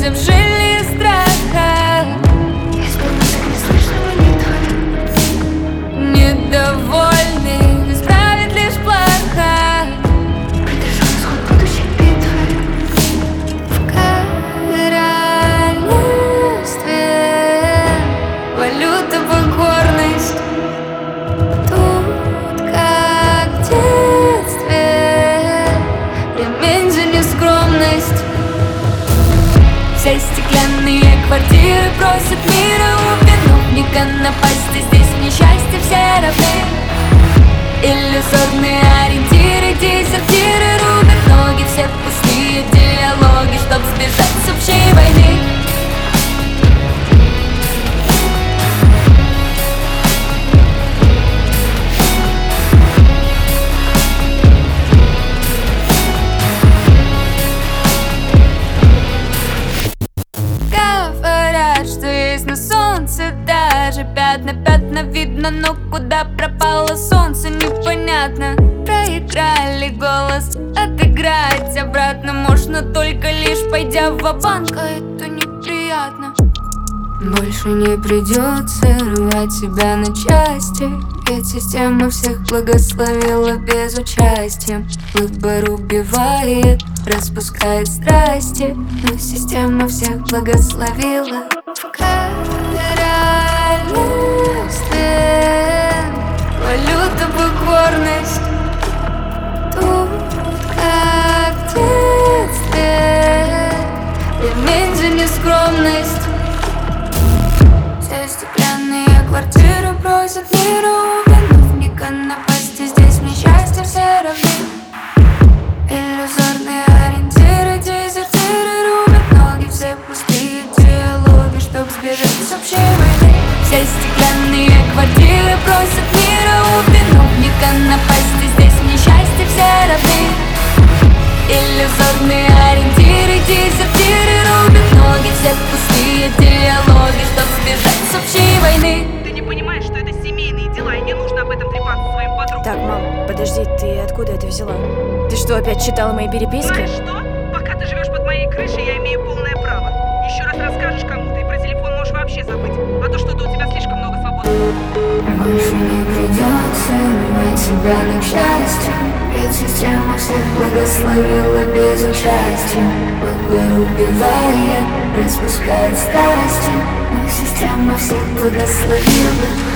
Погрузимся в жилье страха. Я сплю, но так не слышно молитвы. Недовольный исправит лишь плохо. Предрешен исход будущей битвы. В королевстве валюта покорность. Тут, как в детстве, ремень за нескромность. Все стеклянные квартиры просят мира у виновника напасть, и здесь несчастье все равны. Иллюзорные ориентиры, дезертиры рубят ноги, все пустые диалоги, чтоб сбежать с общей войны. Говорят, что есть на солнце даже пятна. Пятна видно, но куда пропало солнце, непонятно. Проиграли голос, отыграть обратно можно только лишь пойдя ва-банк, а это неприятно. Больше не придется рвать себя на части, ведь система всех благословила без участия. Выбор убивает, распускает страсти, но система всех благословила. В королевстве валюта покорность. Тут, как в детстве, ремень за нескромность. Все стеклянные квартиры просят мира у виновника напасть, и здесь несчастье все равны. Иллюзорные ориентиры, дезертиры рубят ноги, все пустые диалоги, чтоб сбежать с общей войны. Все стеклянные квартиры просят мира у виновника напасть, и здесь несчастье все равны. Иллюзорные ориентиры, дезертиры рубят ноги, все пустые диалоги, чтоб сбежать с общей войны. Ты не понимаешь, что это семейные дела, и не нужно об этом трепаться своим подругам. Так, мам, подожди, ты откуда это взяла? Ты что, опять читала мои переписки? Знаешь что? Пока ты живешь под моей крышей, я имею полное право. Еще раз расскажешь кому-то, и про телефон можешь вообще забыть. А то что-то у тебя слишком много свободы. Больше не придется рвать себя на части, ведь система всех благословила без участия. Выбор убивает, распускает страсти, но система всех благословила.